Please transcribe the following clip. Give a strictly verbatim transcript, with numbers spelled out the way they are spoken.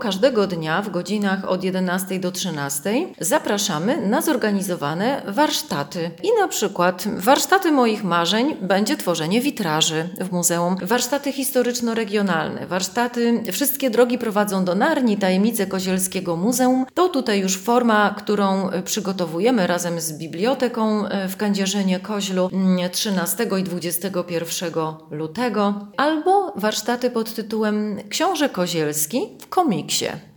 Każdego dnia w godzinach od jedenastej do trzynastej zapraszamy na zorganizowane warsztaty. I na przykład warsztaty moich marzeń będzie tworzenie witraży w muzeum, warsztaty historyczno-regionalne, warsztaty Wszystkie drogi prowadzą do Narni, tajemnice Kozielskiego Muzeum. To tutaj już forma, którą przygotowujemy razem z biblioteką w Kędzierzynie-Koźlu trzynastego i dwudziestego pierwszego lutego. Albo warsztaty pod tytułem Książę Kozielski w komiksie.